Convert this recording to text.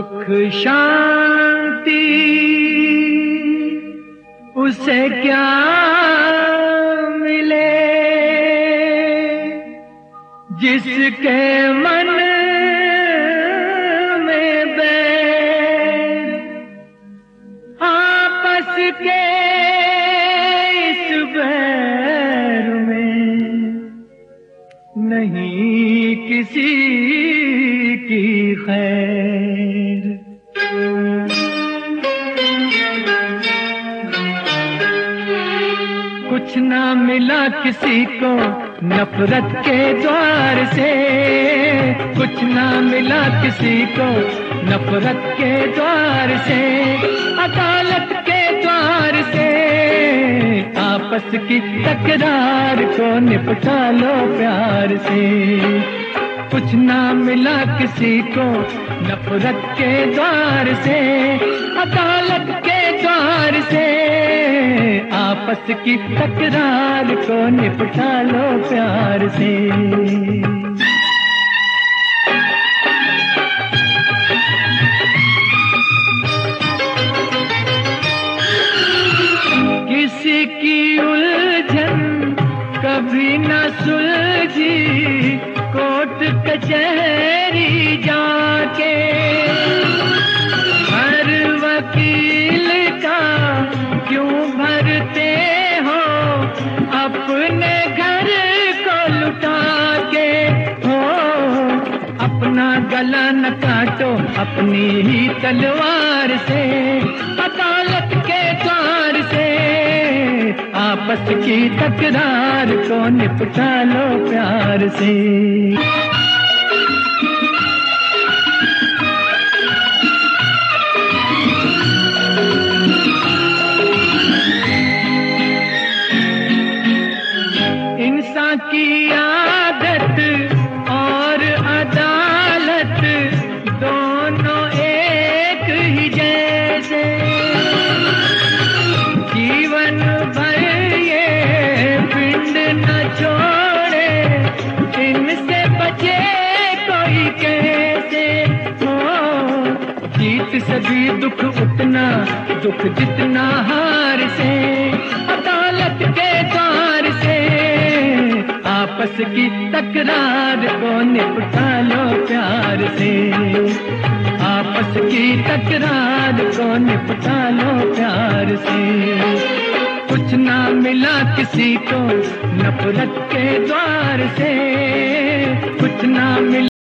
सुख शांति उसे क्या मिले जिसके मन में बैर आपस के इस बैर में नहीं किसी की खैर। कुछ ना मिला किसी को नफरत के द्वार से, कुछ ना मिला किसी को नफरत के द्वार से, अदालत के द्वार से आपस की तकरार को निपटा लो प्यार से। कुछ ना मिला किसी को नफरत के द्वार से, अदालत के द्वार से आपस की तकरार को निपटा लो प्यार से। किसी की उलझन कभी न सुलझी कोर्ट कचहरी जाके, हर वकील का क्यों भरते हो अपने घर को लुटा के। हो अपना गला न काटो अपनी ही तलवार से, अदालत के द्वार से आपस की तकरार को निपटा लो प्यार से। इंसान की आदत और अदालत दोनों एक ही जैसे, जीवन भर ये पिंड न छोड़े इनसे बचे कोई कैसे। हो जीत से भी दुख उतना, दुख जितना हार से, अदालत के द्वार से आपस की तकरार को निपटा लो प्यार से। आपस की तकरार को निपटा लो प्यार से। कुछ ना मिला किसी को नफरत के द्वार से, कुछ ना मिला